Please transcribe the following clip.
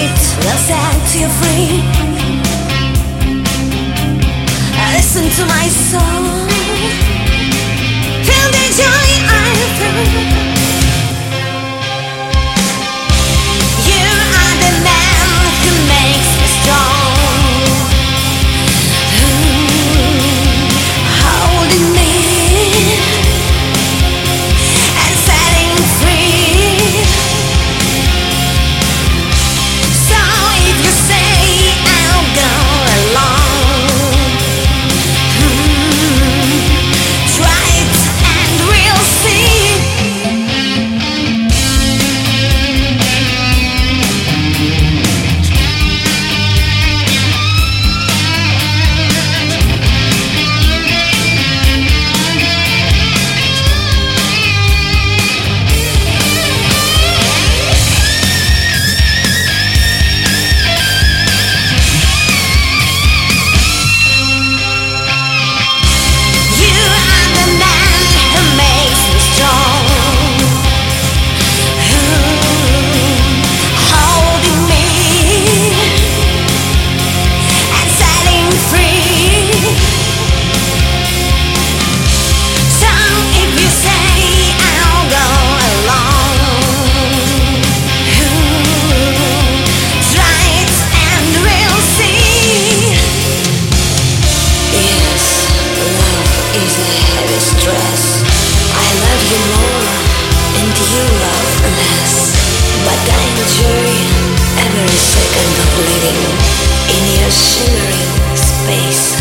Tonight will set you free. Listen to my song, feel the joy I feel. You are the man who makes me strong, holding me and setting free. So if you say I'll go along, try it and we'll see. You are the man who makes me strong, holding me and setting free. So if you say I'll go along, try it and we'll see. Yes, love is a heavy stress. I love you more and you love less, but I enjoy every second of living in your shimmering space.